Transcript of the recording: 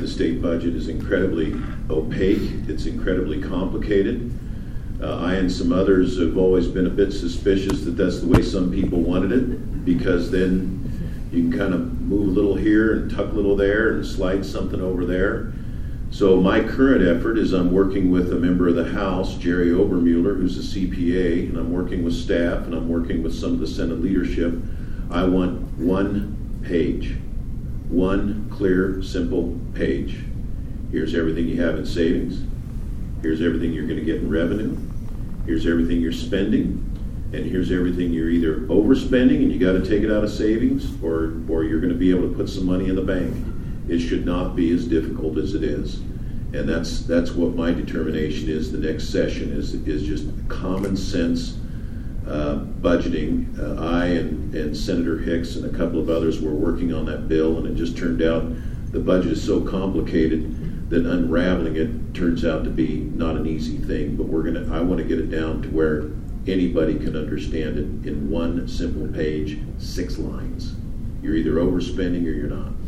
the state budget is incredibly opaque. It's incredibly complicated. I and some others have always been a bit suspicious that that's the way some people wanted it, because then you can kind of move a little here and tuck a little there and slide something over there. So my current effort is I'm working with a member of the House, Jerry Obermuller, who's a CPA, and I'm working with staff, and I'm working with some of the Senate leadership. I want one page, one clear, simple page. Here's everything you have in savings. Here's everything you're going to get in revenue. Here's everything you're spending. And here's everything you're either overspending and you got to take it out of savings, or you're going to be able to put some money in the bank. It should not be as difficult as it is. And that's what my determination is. The next session is just common sense budgeting. I and Senator Hicks and a couple of others were working on that bill, and it just turned out the budget is so complicated that unraveling it turns out to be not an easy thing. But I want to get it down to where anybody can understand it in one simple page, 6 lines. You're either overspending or you're not.